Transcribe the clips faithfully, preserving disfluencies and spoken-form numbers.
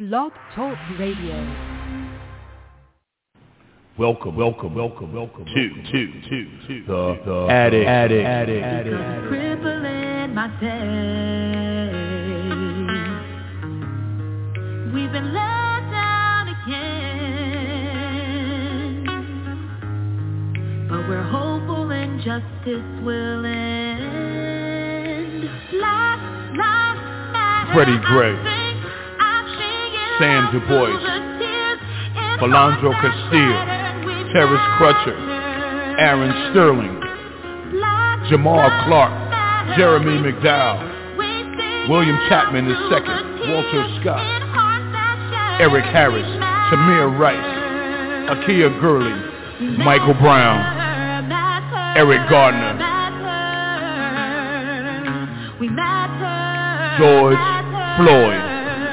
Blog Talk Radio. Welcome, welcome, welcome, welcome to, to, to, to the, the Attic, Attic, Attic, Attic. Because crippling my faith. We've been let down again, but we're hopeful and justice will end. Life, life matters. Freddie Gray, Sam Du Bois, Philando Castile, Terrence Crutcher, Aaron Sterling, Jamal Clark, Jeremy McDowell, William Chapman the second, Walter Scott, Eric Harris, Tamir Rice, Akia Gurley, Michael Brown, Eric Gardner, George Floyd.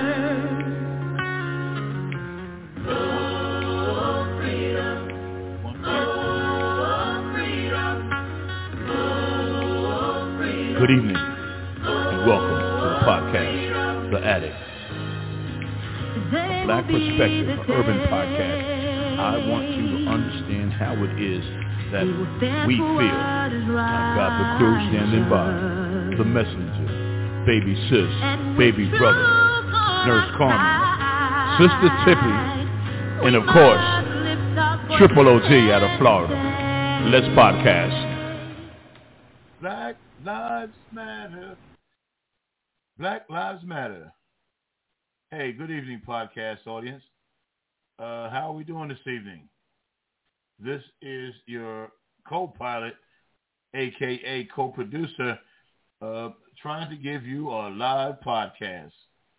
Good evening, and welcome to the podcast, The Attic, a Black Perspective, an urban podcast. I want you to understand how it is that we feel. I've got the crew standing by, the messenger, baby sis, baby brother, Nurse Carmen, Sister Tippy, and of course, Triple O G out of Florida. Let's podcast. Black Lives Matter. Black Lives Matter. Hey, good evening, podcast audience. Uh, how are we doing this evening? This is your co-pilot, a k a co-producer, uh, trying to give you a live podcast.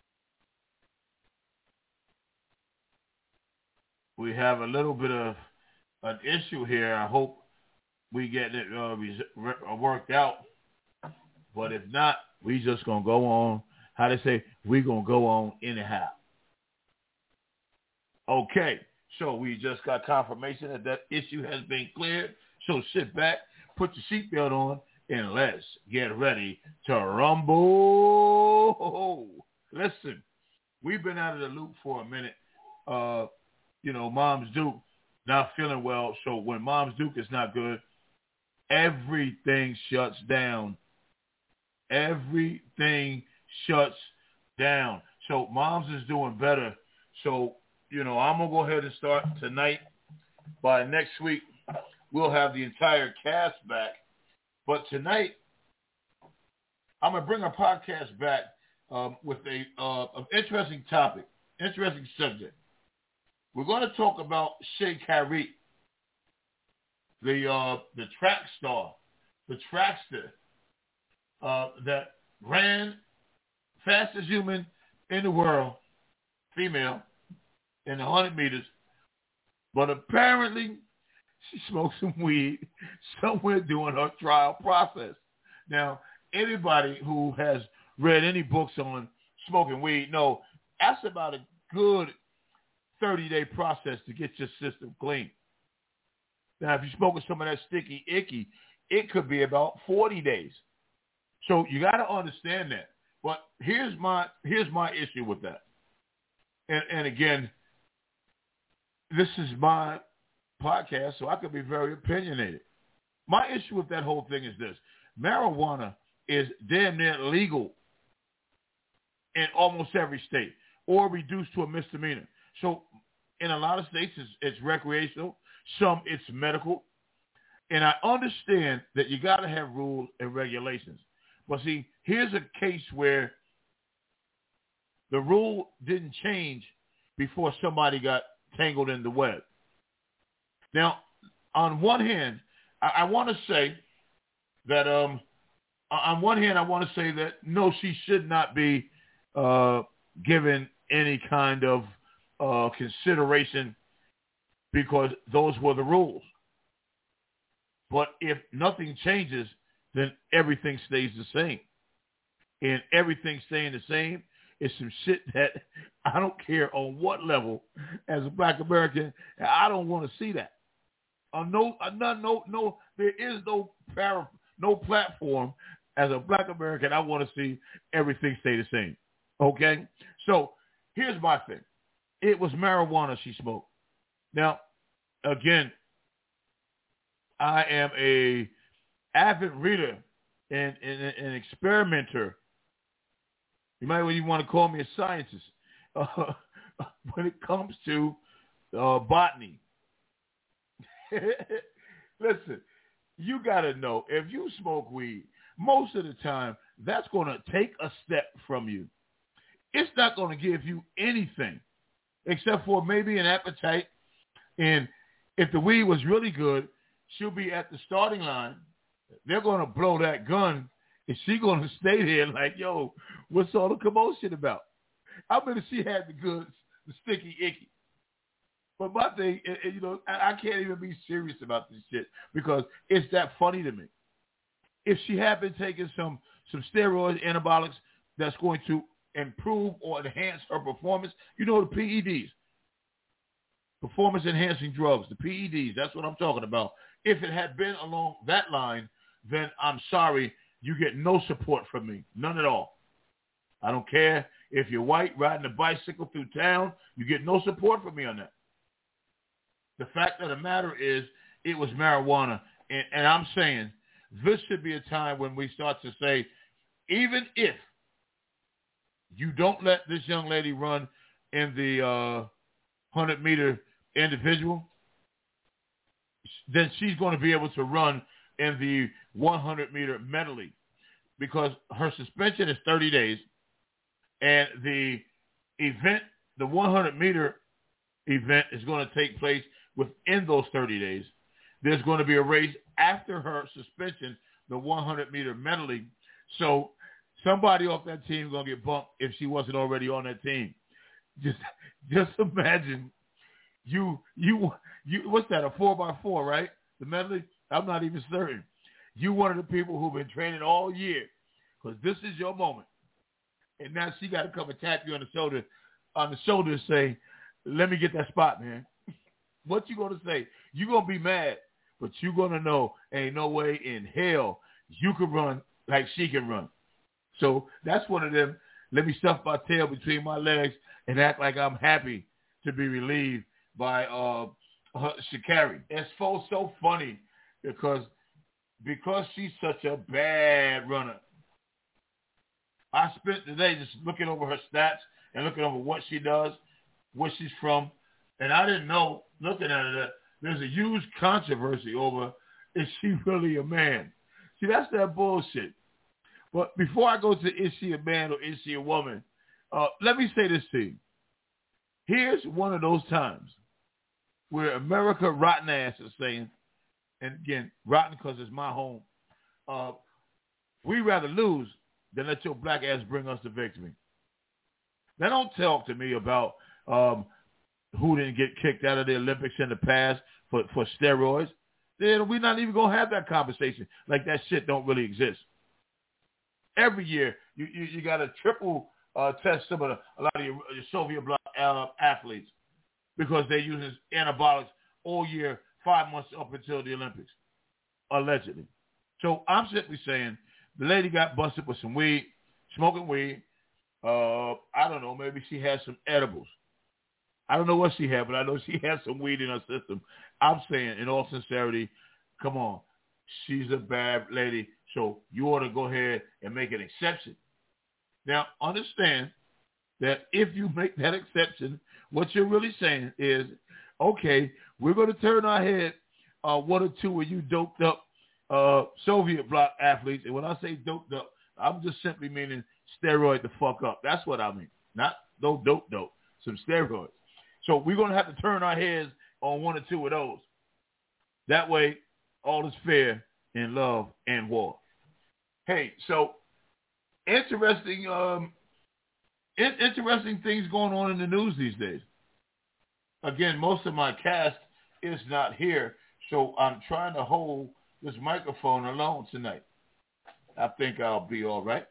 We have a little bit of an issue here. I hope we get it uh, res- re- worked out. But if not, we just going to go on. How they say, we going to go on anyhow. Okay, so we just got confirmation that that issue has been cleared. So sit back, put your seatbelt on, and let's get ready to rumble. Listen, we've been out of the loop for a minute. Uh, you know, Mom's Duke not feeling well. So when Mom's Duke is not good, everything shuts down. Everything shuts down. So Mom's is doing better. So, you know, I'm going to go ahead and start tonight. By next week, we'll have the entire cast back. But tonight, I'm going to bring our podcast back um, with a uh, an interesting topic, interesting subject. We're going to talk about Shea Kyrie, the uh, the track star, the trackster, Uh, that ran fastest human in the world, female, in the one hundred meters. But apparently, she smoked some weed somewhere during her trial process. Now, anybody who has read any books on smoking weed know that's about a good thirty-day process to get your system clean. Now, if you're smoking some of that sticky icky, it could be about forty days. So you got to understand that. But here's my here's my issue with that. And, and again, this is my podcast, so I could be very opinionated. My issue with that whole thing is this. Marijuana is damn near legal in almost every state or reduced to a misdemeanor. So in a lot of states, it's, it's recreational. Some, it's medical. And I understand that you got to have rules and regulations. But see, here's a case where the rule didn't change before somebody got tangled in the web. Now, on one hand, I, I want to say that, um, on one hand, I want to say that, no, she should not be uh, given any kind of uh, consideration because those were the rules. But if nothing changes, then everything stays the same. And everything staying the same is some shit that I don't care on what level as a Black American. I don't want to see that. Uh, no, uh, no, no, no, there is no para, no platform as a Black American. I want to see everything stay the same. Okay? So here's my thing. It was marijuana she smoked. Now, again, I am a avid reader and, and, and an experimenter. You might even want to call me a scientist uh, when it comes to uh, botany. Listen, you got to know, if you smoke weed, most of the time, that's going to take a step from you. It's not going to give you anything except for maybe an appetite. And if the weed was really good, she'll be at the starting line. They're going to blow that gun, and she's going to stay there like, yo, what's all the commotion about? I mean, she had the goods, the sticky icky. But my thing, you know, I can't even be serious about this shit because it's that funny to me. If she had been taking some, some steroids, anabolics that's going to improve or enhance her performance, you know, the P E Ds, performance-enhancing drugs, the P E Ds, that's what I'm talking about. If it had been along that line, then I'm sorry, you get no support from me, none at all. I don't care if you're white, riding a bicycle through town, you get no support from me on that. The fact of the matter is, it was marijuana. And, and I'm saying this should be a time when we start to say, even if you don't let this young lady run in the uh, hundred-meter individual, then she's going to be able to run in the hundred-meter medley because her suspension is thirty days, and the event, the hundred-meter event is going to take place within those thirty days. There's going to be a race after her suspension, the hundred-meter medley. So somebody off that team is going to get bumped if she wasn't already on that team. Just, just imagine you, you, you. What's that? A four by four, right? The medley. I'm not even certain. You one of the people who've been training all year because this is your moment, and now she got to come and tap you on the shoulder, on the shoulder, and say, "Let me get that spot, man." What you gonna say? You gonna be mad, but you gonna know ain't no way in hell you can run like she can run. So that's one of them. Let me stuff my tail between my legs and act like I'm happy to be relieved by uh, Sha'Carri. It's so so funny because because she's such a bad runner. I spent the day just looking over her stats and looking over what she does, where she's from, and I didn't know, looking at her, that there's a huge controversy over, is she really a man? See, that's that bullshit. But before I go to is she a man or is she a woman, uh, let me say this to you. Here's one of those times where America rotten ass is saying, and again, rotten because it's my home, uh, we rather lose than let your black ass bring us the victory. Now don't talk to me about um, who didn't get kicked out of the Olympics in the past for, for steroids. Then we're not even going to have that conversation. Like that shit don't really exist. Every year, you, you, you got to triple uh, test some of the, a lot of your, your Soviet bloc uh, athletes because they're using anabolics all year, five months up until the Olympics, allegedly. So I'm simply saying the lady got busted with some weed, smoking weed. Uh, I don't know, maybe she had some edibles. I don't know what she had, but I know she had some weed in her system. I'm saying, in all sincerity, come on, she's a bad lady, so you ought to go ahead and make an exception. Now, understand that if you make that exception, what you're really saying is, okay, we're going to turn our head uh, one or two of you doped up uh, Soviet bloc athletes. And when I say doped up, I'm just simply meaning steroid the fuck up. That's what I mean. Not no dope dope, some steroids. So we're going to have to turn our heads on one or two of those. That way, all is fair in love and war. Hey, so interesting, um, in- interesting things going on in the news these days. Again, most of my cast is not here, so I'm trying to hold this microphone alone tonight. I think I'll be all right.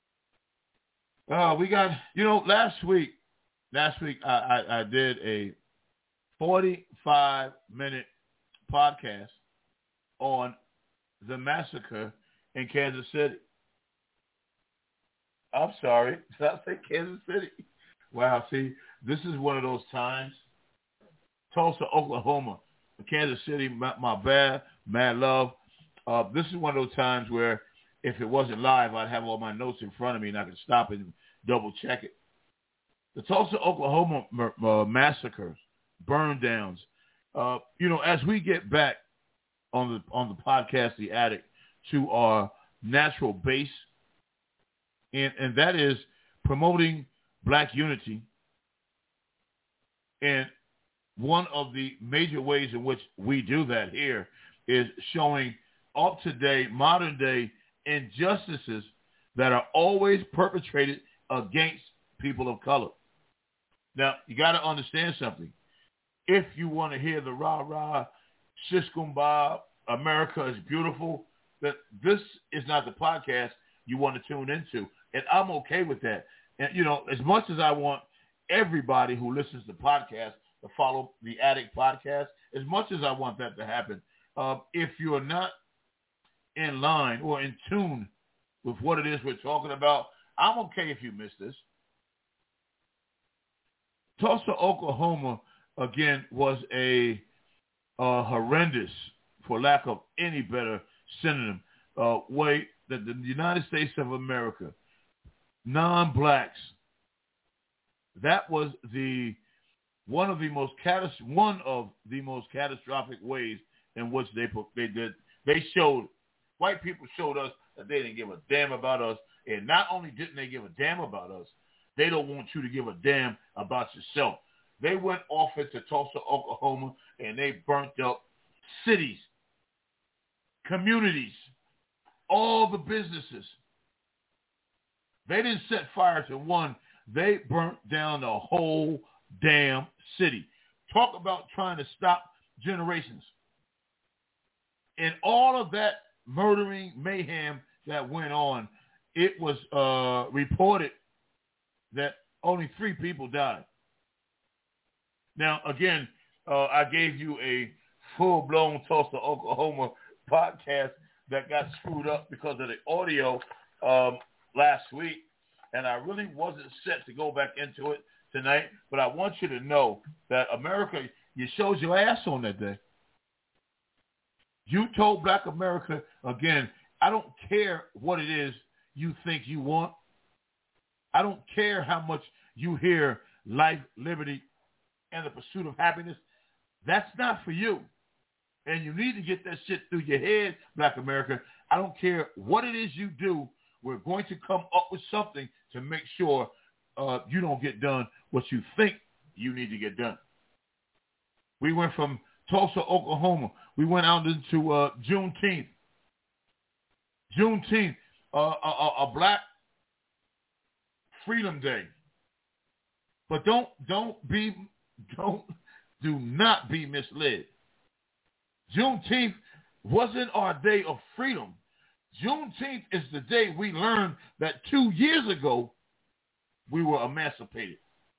Uh, we got, you know, last week, last week I, I, I did a forty-five minute podcast on the massacre in Kansas City. I'm sorry, did I say Kansas City? Wow, see, this is one of those times. Tulsa, Oklahoma, Kansas City, my, my bad, mad love. Uh, this is one of those times where if it wasn't live, I'd have all my notes in front of me and I could stop and double check it. The Tulsa, Oklahoma uh, massacres, burn downs. Uh, you know, as we get back on the on the podcast, The Attic, to our natural base, and, and that is promoting black unity. And one of the major ways in which we do that here is showing up-to-date, modern-day injustices that are always perpetrated against people of color. Now, you got to understand something. If you want to hear the rah-rah, Siskumba, America is beautiful, that this is not the podcast you want to tune into. And I'm okay with that. And, you know, as much as I want everybody who listens to podcasts to follow the Attic podcast, as much as I want that to happen, uh, if you're not in line or in tune with what it is we're talking about, I'm okay if you miss this. Tulsa, Oklahoma, again, was a uh, horrendous, for lack of any better synonym, uh, way that the United States of America, non-blacks, that was the one of the most catas- one of the most catastrophic ways in which they they did they showed white people showed us that they didn't give a damn about us, and not only didn't they give a damn about us, they don't want you to give a damn about yourself. They went off into Tulsa, Oklahoma, and they burnt up cities, communities, all the businesses. They didn't set fire to one. They burnt down the whole damn city. Talk about trying to stop generations. And all of that murdering mayhem that went on, it was uh, reported that only three people died. Now, again, uh, I gave you a full-blown Tulsa, Oklahoma podcast that got screwed up because of the audio um, last week, and I really wasn't set to go back into it tonight, but I want you to know that America, you showed your ass on that day. You told black America, again, I don't care what it is you think you want. I don't care how much you hear life, liberty, and the pursuit of happiness. That's not for you. And you need to get that shit through your head, black America. I don't care what it is you do. We're going to come up with something to make sure uh, you don't get done what you think you need to get done. We went from Tulsa, Oklahoma. We went out into uh, Juneteenth. Juneteenth, uh, a, a, a black Freedom Day. But don't don't be don't do not be misled. Juneteenth wasn't our day of freedom. Juneteenth is the day we learned that two years ago we were emancipated.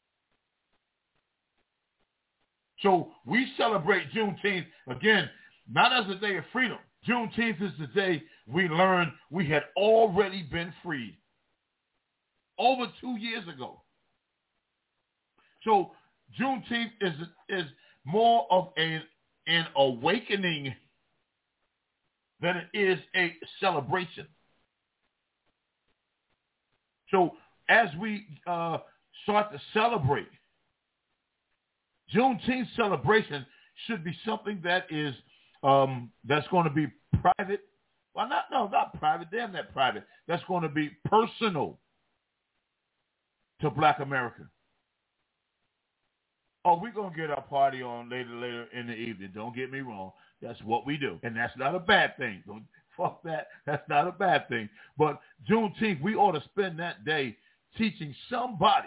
So we celebrate Juneteenth, again, not as a day of freedom. Juneteenth is the day we learned we had already been freed. Over two years ago. So Juneteenth is is more of a, an awakening than it is a celebration. So as we uh, start to celebrate, Juneteenth celebration should be something that is um, that's going to be private. Well, not no, not private. Damn that private. That's going to be personal to black America. Oh, we're going to get our party on later, later in the evening. Don't get me wrong. That's what we do. And that's not a bad thing. Don't fuck that. That's not a bad thing. But Juneteenth, we ought to spend that day teaching somebody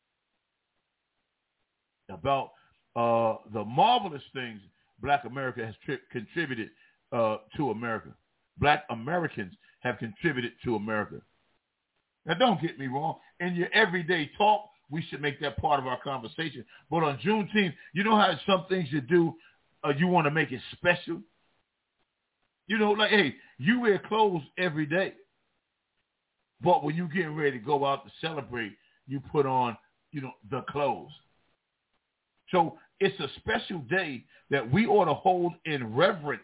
about uh, the marvelous things black America has tri- contributed uh, to America. Black Americans have contributed to America. Now, don't get me wrong. In your everyday talk, we should make that part of our conversation. But on Juneteenth, you know how some things you do, uh, you want to make it special? You know, like, hey, you wear clothes every day. But when you're getting ready to go out to celebrate, you put on you know, the clothes. So it's a special day that we ought to hold in reverence,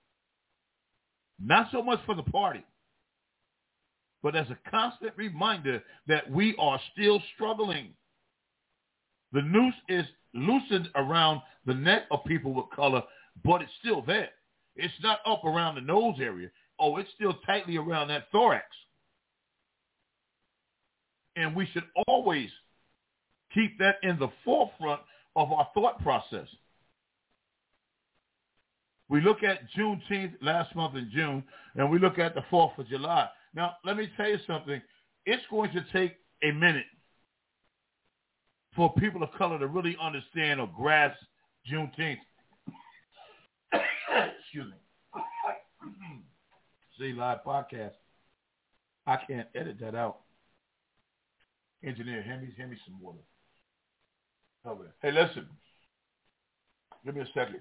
not so much for the party, but as a constant reminder that we are still struggling. The noose is loosened around the neck of people with color, but it's still there. It's not up around the nose area. Oh, it's still tightly around that thorax. And we should always keep that in the forefront of our thought process. We look at Juneteenth last month in June, and we look at the fourth of July. Now, let me tell you something. It's going to take a minute for people of color to really understand or grasp Juneteenth. Excuse me. See, live podcast. I can't edit that out. Engineer, hand me, hand me some water. Over. Hey, listen. Give me a second.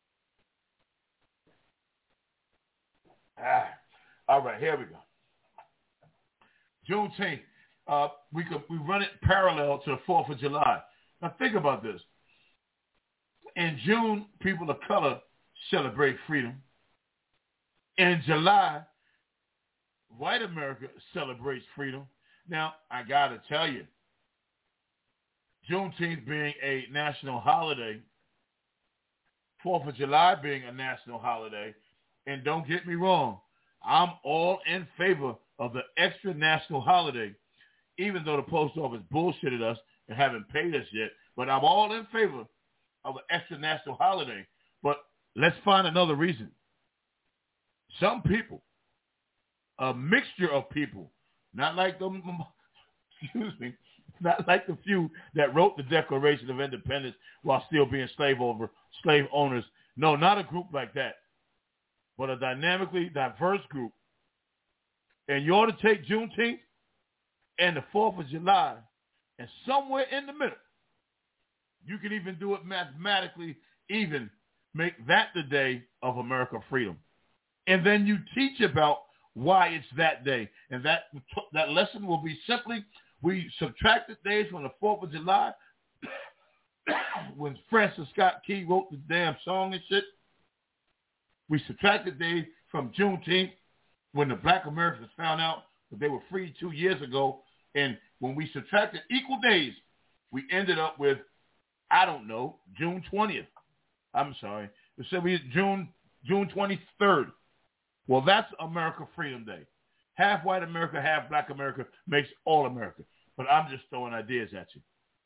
Ah, all right, here we go. Juneteenth. Uh, we could we run it parallel to the fourth of July. Now think about this. In June, people of color celebrate freedom. In July, white America celebrates freedom. Now, I got to tell you, Juneteenth being a national holiday, fourth of July being a national holiday, and don't get me wrong, I'm all in favor of the extra national holiday, even though the post office bullshitted us and haven't paid us yet. But I'm all in favor of an extra national holiday. But let's find another reason. Some people, a mixture of people, not like them, excuse me, not like the few that wrote the Declaration of Independence while still being slave over slave owners. No, not a group like that, but a dynamically diverse group. And you ought to take Juneteenth and the fourth of July, and somewhere in the middle, you can even do it mathematically, even make that the day of American freedom. And then you teach about why it's that day. And that that lesson will be simply, we subtracted days from the fourth of July when Francis Scott Key wrote the damn song and shit. We subtracted days from Juneteenth when the black Americans found out that they were free two years ago. And when we subtracted equal days, we ended up with, I don't know, June twentieth. I'm sorry. It said we June June twenty-third. Well, that's America Freedom Day. Half white America, half black America makes all America. But I'm just throwing ideas at you.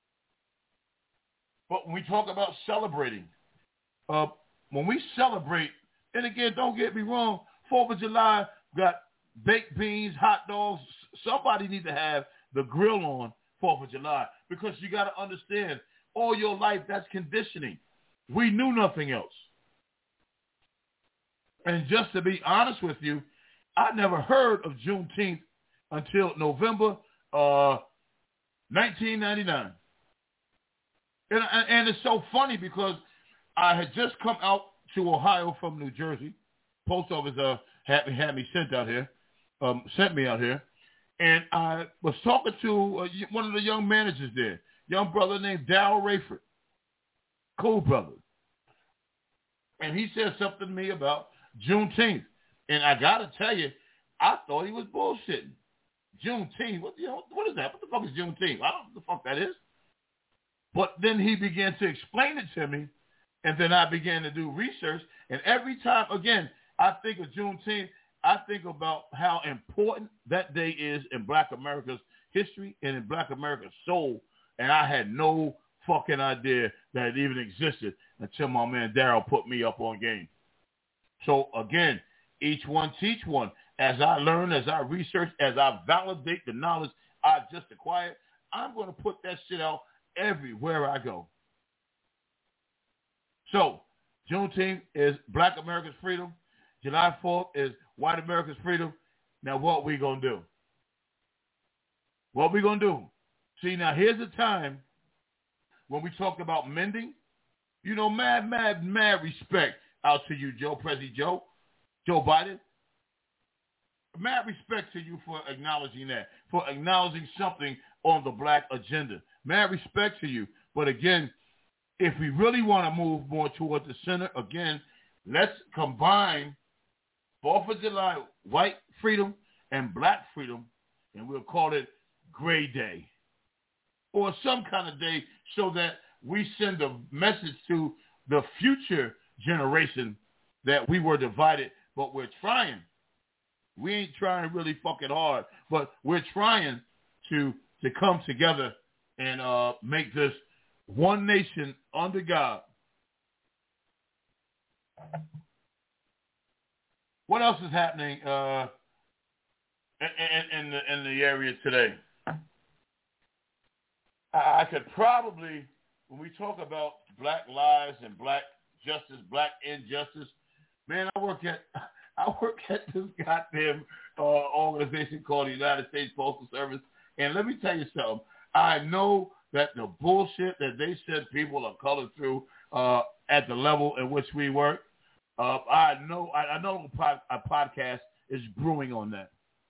But when we talk about celebrating, uh, when we celebrate, and again, don't get me wrong, fourth of July got baked beans, hot dogs. Somebody needs to have the grill on fourth of July, because you got to understand, all your life, that's conditioning. We knew nothing else. And just to be honest with you, I never heard of Juneteenth until November uh, nineteen ninety-nine. And, and it's so funny because I had just come out to Ohio from New Jersey. Post office uh, had, had me sent out here, um, sent me out here. And I was talking to uh, one of the young managers there, young brother named Darryl Rayford. Cool brother. And he said something to me about Juneteenth. And I got to tell you, I thought he was bullshitting. Juneteenth, what, you know, what is that? What the fuck is Juneteenth? I don't know what the fuck that is. But then he began to explain it to me, and then I began to do research. And every time, again, I think of Juneteenth, I think about how important that day is in black America's history and in black America's soul. And I had no fucking idea that it even existed until my man Darryl put me up on game. So again, each one teach one. As I learn, as I research, as I validate the knowledge I just acquired, I'm going to put that shit out everywhere I go. So Juneteenth is black America's freedom. July fourth is white America's freedom. Now what we going to do? What we going to do? See, now here's a time when we talk about mending. You know, mad, mad, mad respect out to you, Joe, President Joe, Joe Biden. Mad respect to you for acknowledging that, for acknowledging something on the black agenda. mad respect to you. But again, if we really want to move more toward the center, again, let's combine Fourth of July white freedom and black freedom, and we'll call it Gray Day or some kind of day so that we send a message to the future generation that we were divided, but we're trying. We ain't trying really fucking hard, but we're trying to to come together and uh, make this one nation under God. What else is happening uh, in, in, the, in the area today? I, I could probably, when we talk about black lives and black justice, black injustice, man, I work at I work at this goddamn uh, organization called the United States Postal Service, and let me tell you something. I know that the bullshit that they send people of color through uh, at the level in which we work, uh, I know I, I know a, pod, a podcast is brewing on that.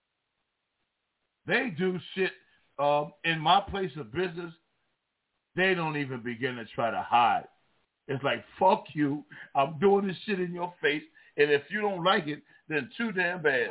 They do shit uh, in my place of business. They don't even begin to try to hide. It's like, fuck you. I'm doing this shit in your face. And if you don't like it, then too damn bad.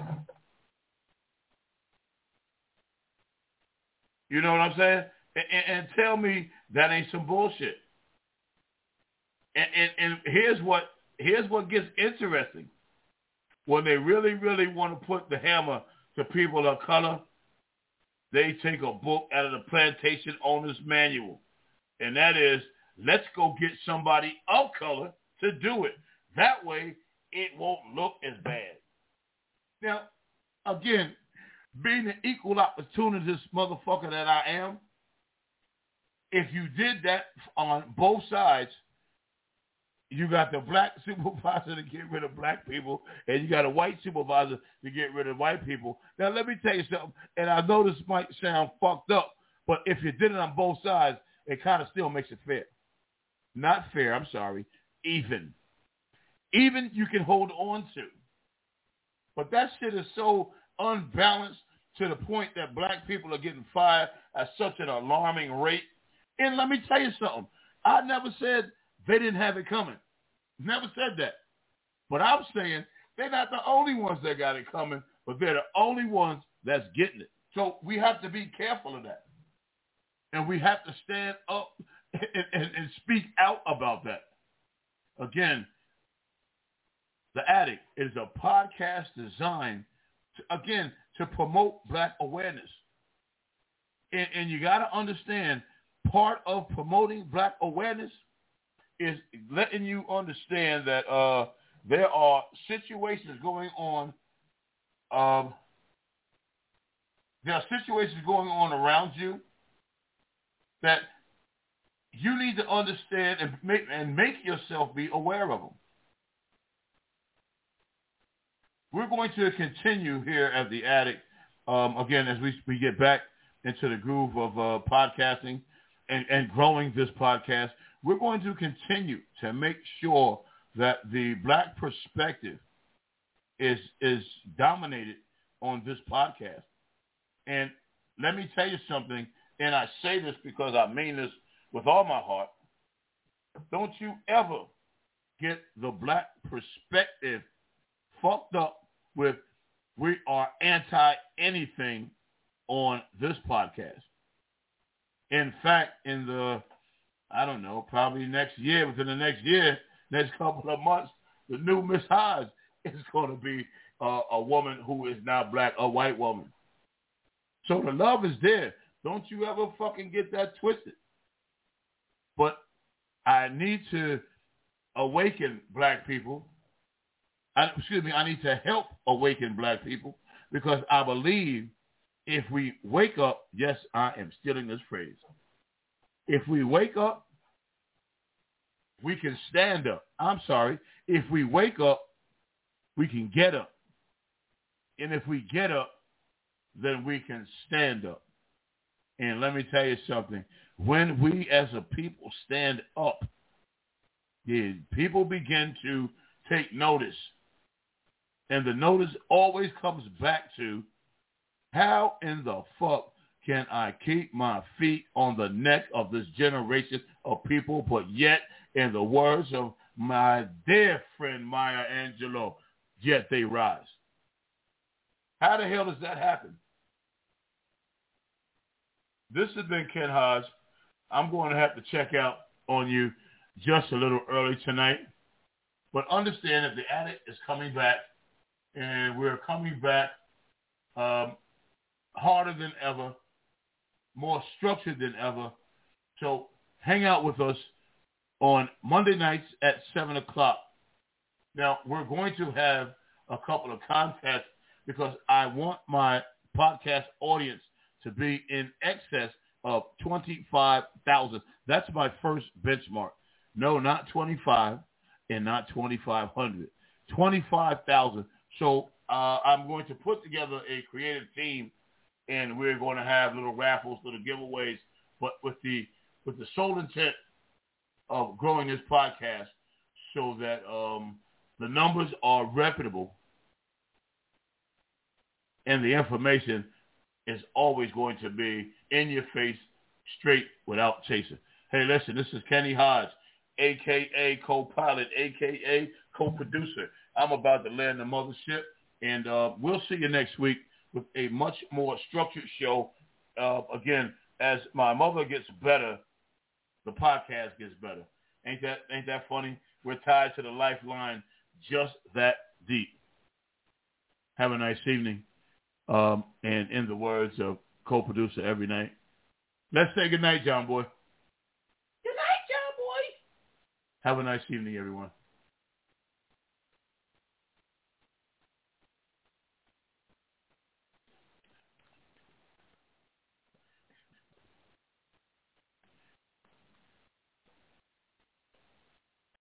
You know what I'm saying? And, and, and tell me that ain't some bullshit. And, and, and here's what here's what gets interesting. When they really, really want to put the hammer to people of color, they take a book out of the Plantation Owner's Manual. And that is, let's go get somebody of color to do it. That way, it won't look as bad. Now, again, being the equal opportunist motherfucker that I am, if you did that on both sides, you got the black supervisor to get rid of black people, and you got a white supervisor to get rid of white people. Now, let me tell you something, and I know this might sound fucked up, but if you did it on both sides, it kind of still makes it fair. Not fair, I'm sorry, even. Even you can hold on to. But that shit is so unbalanced to the point that black people are getting fired at such an alarming rate. And let me tell you something. I never said they didn't have it coming. Never said that. But I'm saying they're not the only ones that got it coming, but they're the only ones that's getting it. So we have to be careful of that. And we have to stand up and, and, and speak out about that. Again, The Attic is a podcast designed, to, again, to promote black awareness. And, and you got to understand, part of promoting black awareness is letting you understand that uh, there are situations going on. Um, there are situations going on around you that you need to understand and make, and make yourself be aware of them. We're going to continue here at The Attic, um, again, as we, we get back into the groove of uh, podcasting and, and growing this podcast. We're going to continue to make sure that the black perspective is is dominated on this podcast. And let me tell you something, and I say this because I mean this with all my heart. Don't you ever get the black perspective fucked up with we are anti-anything on this podcast. In fact, in the, I don't know, probably next year, within the next year, next couple of months, the new Miss Hodge is going to be uh, a woman who is now black, a white woman. So the love is there. Don't you ever fucking get that twisted. But I need to awaken black people. I, excuse me, I need to help awaken black people because I believe if we wake up, yes, I am stealing this phrase. If we wake up, we can stand up. I'm sorry. If we wake up, we can get up. And if we get up, then we can stand up. And let me tell you something. When we as a people stand up, yeah, people begin to take notice. And the notice always comes back to how in the fuck can I keep my feet on the neck of this generation of people, but yet, in the words of my dear friend Maya Angelou, yet they rise. How the hell does that happen? This has been Ken Hodge. I'm going to have to check out on you just a little early tonight. But understand that the Attic is coming back, and we're coming back um, harder than ever, more structured than ever. So hang out with us on Monday nights at seven o'clock. Now, we're going to have a couple of contests because I want my podcast audience to be in excess of twenty-five thousand. That's my first benchmark. No, not twenty-five and not twenty-five hundred. twenty-five thousand. So uh, I'm going to put together a creative team, and we're going to have little raffles, little giveaways, but with the with the sole intent of growing this podcast so that um, the numbers are reputable and the information is always going to be in your face, straight, without chasing. Hey, listen, this is Kenny Hodge, a k a co-pilot, a k a co-producer. I'm about to land the mothership, and uh, we'll see you next week with a much more structured show. Uh, again, as my mother gets better, the podcast gets better. Ain't that ain't that funny? We're tied to the lifeline just that deep. Have a nice evening. Um, and in the words of co-producer every night, let's say good night, John Boy. Good night, John Boy. Have a nice evening, everyone.